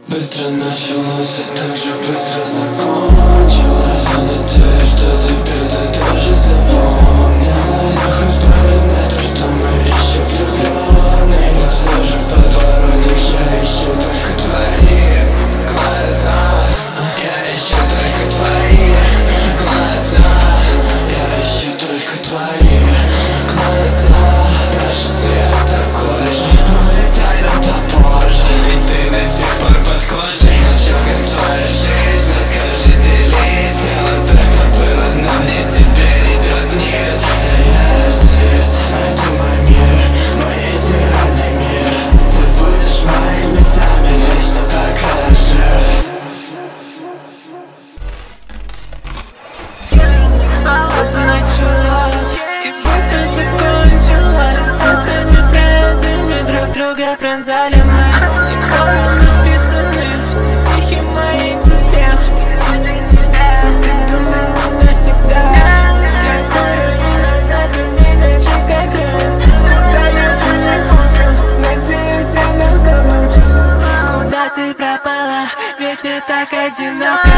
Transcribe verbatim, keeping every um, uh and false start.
Быстро началось и так же быстро закончилось. Я надеюсь, что тебе ты тоже запомнилось. Хоть в память то, что мы еще влюбленные, но все же в подворотах я ищу только твои глаза. Я ищу только твои глаза. Я ищу только твои глаза. Даже цвет такой же, улетай нам попозже. Ведь ты до сих пор под кожей. Ну чё, как твоя жизнь? Расскажи, делись. Дело то, что было, но мне теперь идет вниз. Да я артист, это мой мир, мой идеальный мир. Ты будешь моими снами вечно, пока жив. Поздно началось и быстро закончилось. Простыми фразами друг друга пронзали мы. Никому написаны все стихи мои тебе. Ты думала навсегда. Я курю и назад, у меня жизнь как рынок. Куда я не помню, надеюсь, рядом с тобой. Куда ты пропала, ведь не так одиноко.